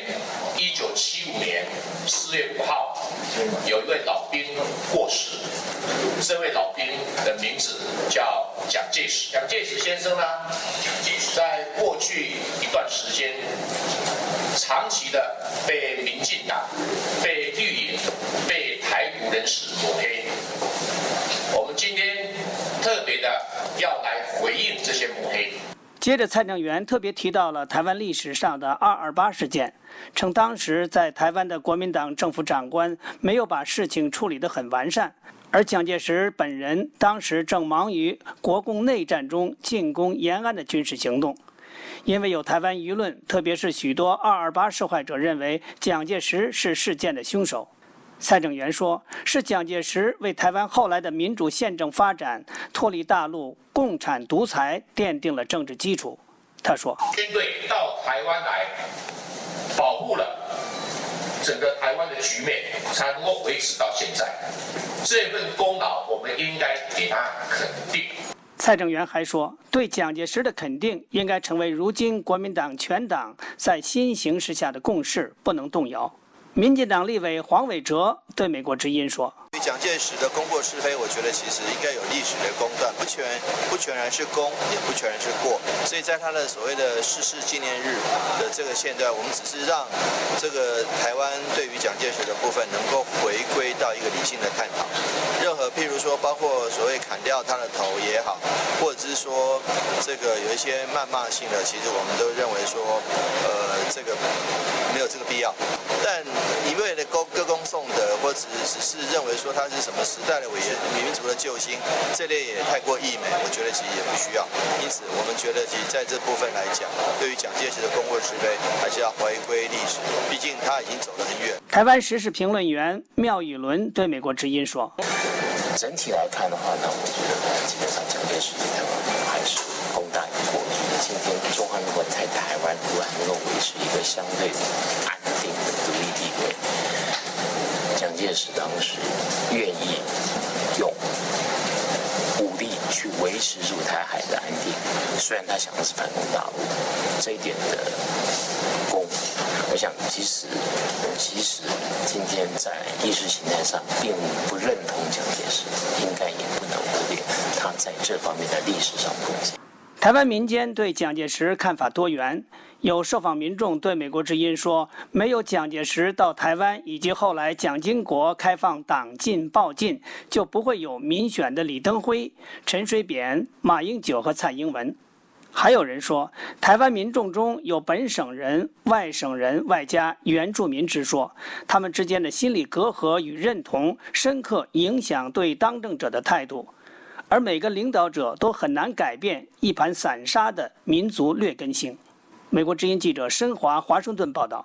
I: ，1975年4月5号，有一位老兵过世。这位老兵的名字叫蒋介石。蒋介石先生呢，在过去一段时间，长期的被民进党、被绿营、被台独人士抹黑。我们今天特别的要来回应这些抹黑。”
F: 接着，蔡正元特别提到了台湾历史上的228事件，称当时在台湾的国民党政府长官没有把事情处理得很完善，而蒋介石本人当时正忙于国共内战中进攻延安的军事行动。因为有台湾舆论，特别是许多228受害者认为蒋介石是事件的凶手。蔡正元说，是蒋介石为台湾后来的民主宪政发展、脱离大陆共产独裁奠定了政治基础。他说，
I: 军队到台湾来，保护了整个台湾的局面，才能够维持到现在。这份功劳，我们应该给他肯定。
F: 蔡正元还说，对蒋介石的肯定应该成为如今国民党全党在新形势下的共识，不能动摇。民进党立委黄伟哲对美国之音说：“
J: 对蒋介石的功过是非，我觉得其实应该有历史的公断，不全然是功，也不全然是过。所以在他的所谓的逝世纪念日的这个现在，我们只是让这个台湾对于蒋介石的部分能够回归到一个理性的探讨。任何譬如说，包括所谓砍掉他的头也好，或者是说这个有一些谩骂性的，其实我们都认为说，这个没有这个必要。但一味的歌功颂德，或者只是认为说他是什么时代的伟人、民族的救星，这类也太过溢美，我觉得其实也不需要。因此，我们觉得其实在这部分来讲，对于蒋介石的功过是非，还是要回归历史，毕竟他已经走得很远。
F: 台湾时事评论员廖宇伦对美国之音说：“
X: 整体来看的话呢，我觉得基本上蒋介石对台湾还是功大于过。今天中华民国在台湾如果还能够维持一个相对安定的独立地位，蒋介石当时愿意用武力去维持住台海的安定，虽然他想的是反攻大陆，这一点的功，我想即使今天在意识形态上并不认同蒋介石，应该也不能忽略他在这方面的历史上贡献。”
F: 台湾民间对蒋介石看法多元，有受访民众对美国之音说，没有蒋介石到台湾以及后来蒋经国开放党禁报禁，就不会有民选的李登辉、陈水扁、马英九和蔡英文。还有人说，台湾民众中有本省人、外省人外加原住民之说，他们之间的心理隔阂与认同深刻影响对当政者的态度。而每个领导者都很难改变一盘散沙的民族劣根性。美国之音记者申华华盛顿报道。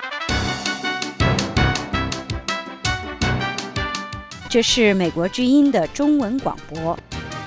B: 这是美国之音的中文广播。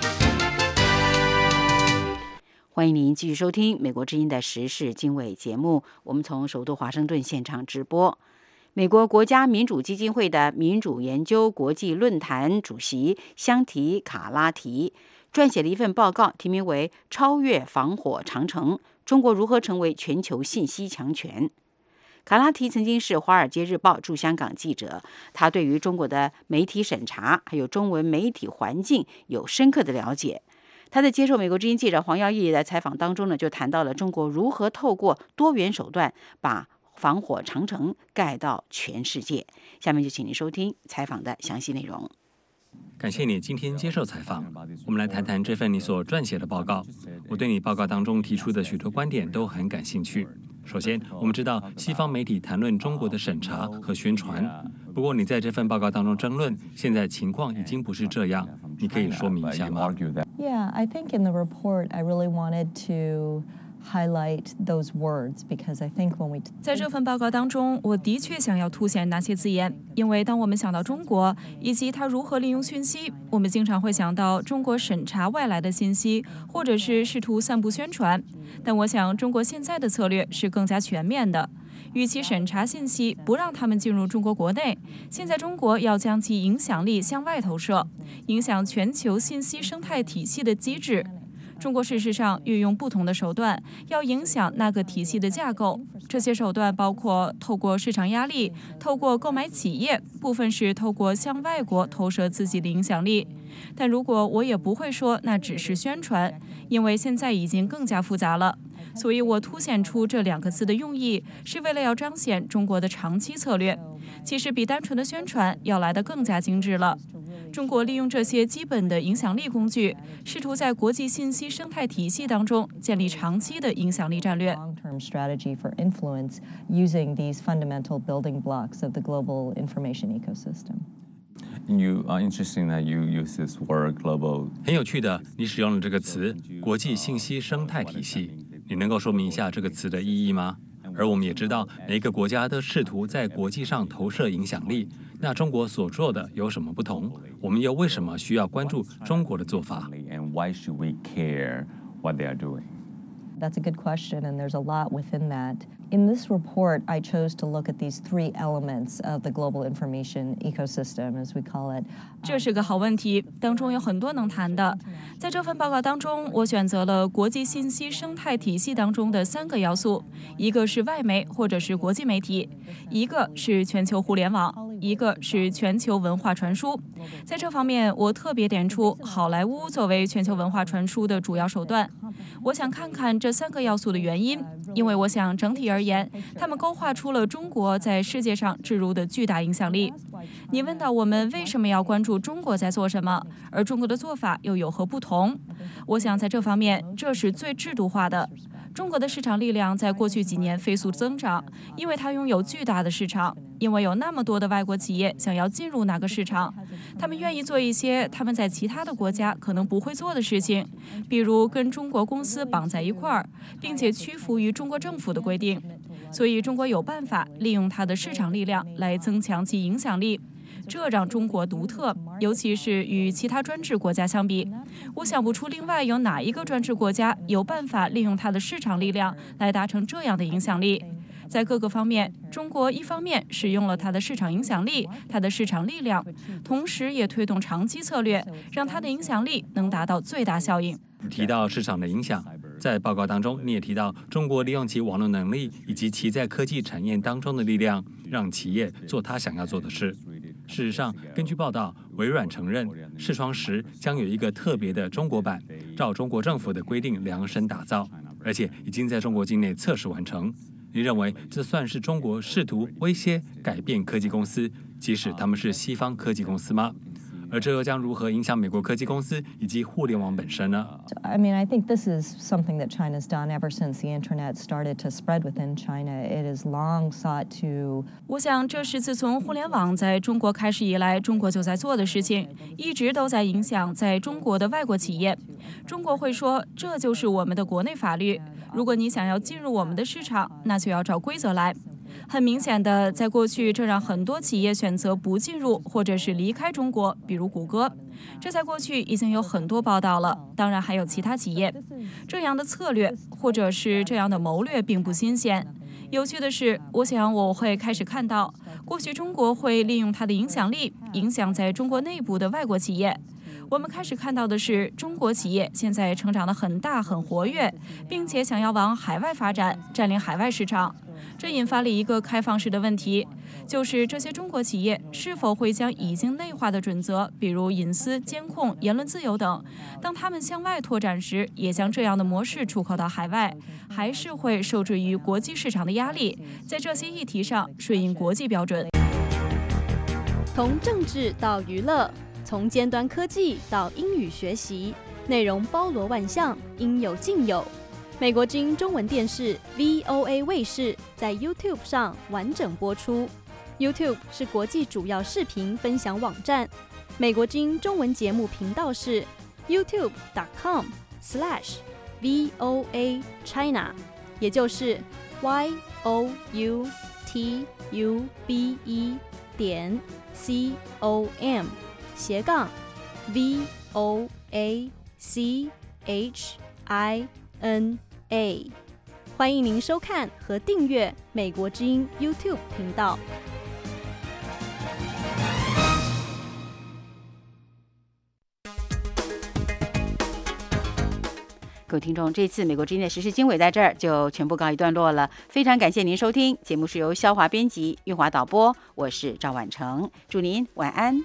B: 欢迎您继续收听美国之音的时事经纬节目，我们从首都华盛顿现场直播。美国国家民主基金会的民主研究国际论坛主席香缇卡拉提撰写了一份报告，题名为《超越防火长城：中国如何成为全球信息强权》。卡拉提曾经是《华尔街日报》驻香港记者，他对于中国的媒体审查还有中文媒体环境有深刻的了解。他在接受美国之音记者黄耀义的采访当中呢，就谈到了中国如何透过多元手段把防火长城盖到全世界。下面就请您收听采访的详细内容。
Y: 感谢你今天接受采访。我们来谈谈这份你所撰写的报告。我对你报告当中提出的许多观点都很感兴趣。首先，我们知道西方媒体谈论中国的审查和宣传，不过你在这份报告当中争论，现在情况已经不是这样，你可以说明一下吗？
Z: Yeah, I think in the report I really wanted to
K: 在这份报告当中，我的确想要凸显那些字眼，因为当我们想到中国以及它如何利用讯息，我们经常会想到中国审查外来的信息，或者是试图散布宣传。但我想，中国现在的策略是更加全面的。与其审查信息，不让他们进入中国国内，现在中国要将其影响力向外投射，影响全球信息生态体系的机制。中国事实上运用不同的手段，要影响那个体系的架构。这些手段包括透过市场压力，透过购买企业，部分是透过向外国投射自己的影响力。但如果我也不会说那只是宣传，因为现在已经更加复杂了。所以我凸显出这2个字的用意，是为了要彰显中国的长期策略，其实比单纯的宣传要来得更加精致了。中国利用这些基本的影响力工具，试图在国际信息生态体系当中建立长期的影响力战略。
Y: 很有趣的，你使用了这个词“国际信息生态体系”，你能够说明一下这个词的意义吗？而我们也知道，每一个国家都试图在国际上投射影响力。那中国所做的有什么不同？我们又为什么需要关注中国的做法？
L: That's a good question, and there's a lot within that. In this report, I chose to look at these 3 elements of the global information ecosystem, as we call it.
K: 这是个好问题，当中有很多能谈的。在这份报告当中，我选择了国际信息生态体系当中的3个要素，一个是外媒或者是国际媒体，一个是全球互联网，一个是全球文化传输。在这方面，我特别点出好莱坞作为全球文化传输的主要手段。我想看看这3个要素的原因，因为我想整体而言，他们勾画出了中国在世界上置入的巨大影响力。你问到我们为什么要关注中国在做什么，而中国的做法又有何不同？我想在这方面，这是最制度化的。中国的市场力量在过去几年飞速增长，因为它拥有巨大的市场，因为有那么多的外国企业想要进入那个市场，他们愿意做一些他们在其他的国家可能不会做的事情，比如跟中国公司绑在一块儿，并且屈服于中国政府的规定。所以中国有办法利用它的市场力量来增强其影响力。这让中国独特，尤其是与其他专制国家相比。我想不出另外有哪一个专制国家有办法利用它的市场力量来达成这样的影响力。在各个方面，中国一方面使用了它的市场影响力、它的市场力量，同时也推动长期策略，让它的影响力能达到最大效应。
Y: 提到市场的影响，在报告当中你也提到，中国利用其网络能力以及其在科技产业当中的力量，让企业做它想要做的事。事实上，根据报道，微软承认视窗10将有一个特别的中国版，照中国政府的规定量身打造，而且已经在中国境内测试完成。你认为这算是中国试图威胁改变科技公司，即使他们是西方科技公司吗？而这又将如何影响美国科技公司以及互联网本身呢？
L: I mean, I think this is something that China's done ever since the internet started to spread within China. It has long sought to.
K: 我想这是自从互联网在中国开始以来，中国就在做的事情，一直都在影响在中国的外国企业。中国会说，这就是我们的国内法律。如果你想要进入我们的市场，那就要照规则来。很明显的，在过去，这让很多企业选择不进入或者是离开中国，比如谷歌。这在过去已经有很多报道了，当然还有其他企业。这样的策略或者是这样的谋略并不新鲜。有趣的是，我想我会开始看到，过去中国会利用它的影响力，影响在中国内部的外国企业。我们开始看到的是，中国企业现在成长得很大、很活跃，并且想要往海外发展，占领海外市场。这引发了一个开放式的问题，就是这些中国企业是否会将已经内化的准则，比如隐私、监控、言论自由等，当他们向外拓展时，也将这样的模式出口到海外，还是会受制于国际市场的压力，在这些议题上顺应国际标准。
M: 从政治到娱乐，从尖端科技到英语学习，内容包罗万象，应有尽有。美国之音中文电视 VOA 卫视在 YouTube 上完整播出。YouTube 是国际主要视频分享网站，美国之音中文节目频道是 youtube.com/VOA VOA China， 也就是 youtube.com/VOA-CHINA。欢迎您收看和订阅美国之音 YouTube 频道。
B: 各位听众，这次美国之音的时事经纬在这儿就全部告一段落了。非常感谢您收听节目，是由肖华编辑、韵华导播，我是赵婉成，祝您晚安。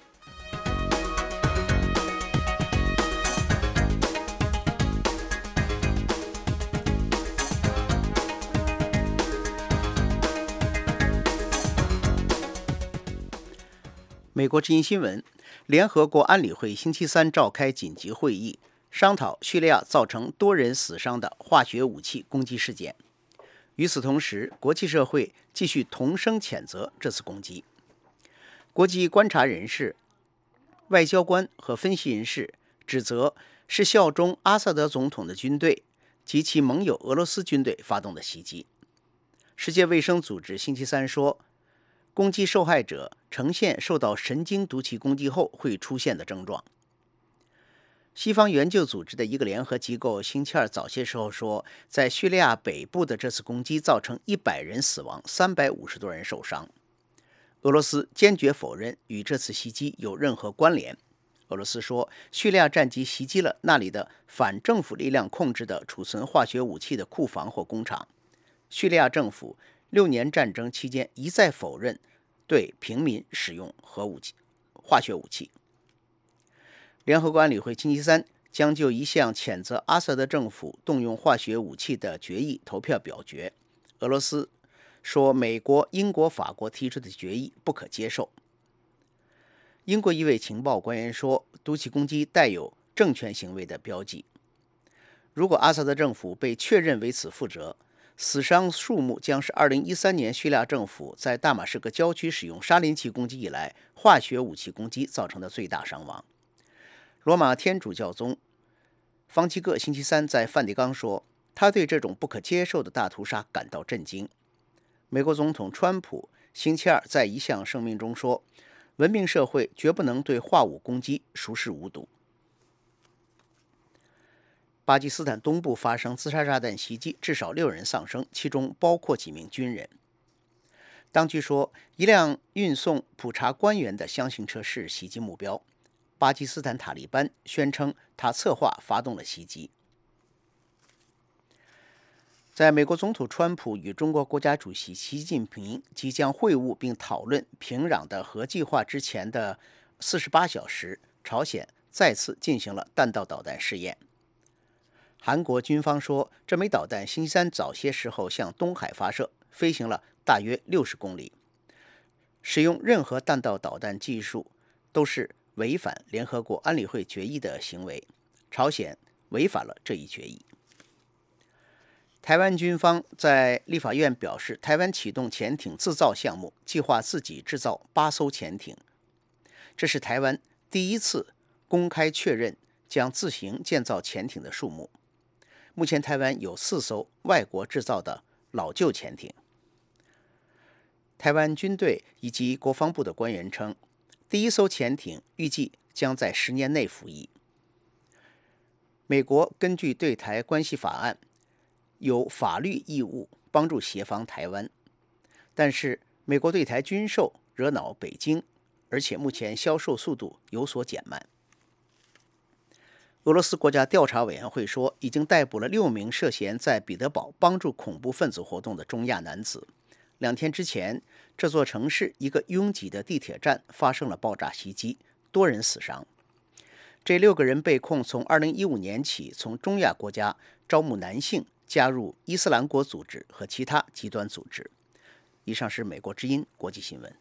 N: 美国之音新闻：联合国安理会星期三召开紧急会议，商讨叙利亚造成多人死伤的化学武器攻击事件。与此同时，国际社会继续同声谴责这次攻击。国际观察人士、外交官和分析人士指责是效忠阿萨德总统的军队及其盟友俄罗斯军队发动的袭击。世界卫生组织星期三说，攻击受害者呈现受到神经毒气攻击后会出现的症状。西方援救组织的一个联合机构星期二早些时候说，在叙利亚北部的这次攻击造成100人死亡，350多人受伤。俄罗斯坚决否认与这次袭击有任何关联。俄罗斯说，叙利亚战机袭击了那里的反政府力量控制的储存化学武器的库房或工厂。叙利亚政府6年战争期间一再否认对平民使用化学武器。联合国安理会星期三将就一项谴责阿萨德政府动用化学武器的决议投票表决。俄罗斯说，美国、英国、法国提出的决议不可接受。英国一位情报官员说，毒气攻击带有政权行为的标记。如果阿萨德政府被确认为此负责，死伤数目将是2013年叙利亚政府在大马士革郊区使用沙林气攻击以来化学武器攻击造成的最大伤亡。罗马天主教宗方济各星期三在梵蒂冈说，他对这种不可接受的大屠杀感到震惊。美国总统川普星期二在一项声明中说，文明社会绝不能对化武攻击熟视无睹。巴基斯坦东部发生自杀炸弹袭击，至少6人丧生，其中包括几名军人。当局说，一辆运送普查官员的厢型车是袭击目标。巴基斯坦塔利班宣称他策划发动了袭击。在美国总统川普与中国国家主席习近平即将会晤并讨论平壤的核计划之前的48小时，朝鲜再次进行了弹道导弹试验。韩国军方说，这枚导弹星期三早些时候向东海发射，飞行了大约60公里。使用任何弹道导弹技术都是违反联合国安理会决议的行为，朝鲜违反了这一决议。台湾军方在立法院表示，台湾启动潜艇制造项目，计划自己制造8艘潜艇。这是台湾第一次公开确认将自行建造潜艇的数目。目前台湾有4艘外国制造的老旧潜艇。台湾军队以及国防部的官员称，第1艘潜艇预计将在10年内服役。美国根据对台关系法案有法律义务帮助协防台湾，但是美国对台军售惹恼北京，而且目前销售速度有所减慢。俄罗斯国家调查委员会说，已经逮捕了6名涉嫌在彼得堡帮助恐怖分子活动的中亚男子。2天之前，这座城市一个拥挤的地铁站发生了爆炸袭击，多人死伤。这6个人被控从2015年起从中亚国家招募男性加入伊斯兰国组织和其他极端组织。以上是美国之音国际新闻。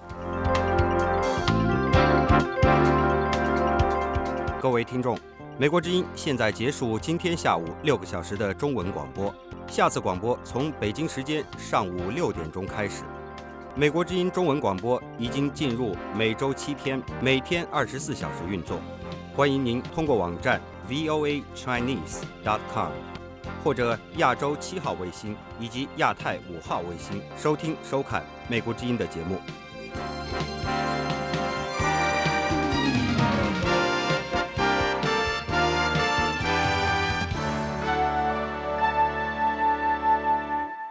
O: 各位听众，美国之音现在结束今天下午6个小时的中文广播，下次广播从北京时间上午6点钟开始。美国之音中文广播已经进入每周7天，每天24小时运作。欢迎您通过网站 voachinese.com， 或者亚洲7号卫星以及亚太5号卫星收听收看美国之音的节目。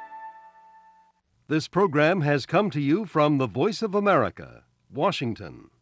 P: This program has come to you from the Voice of America, Washington.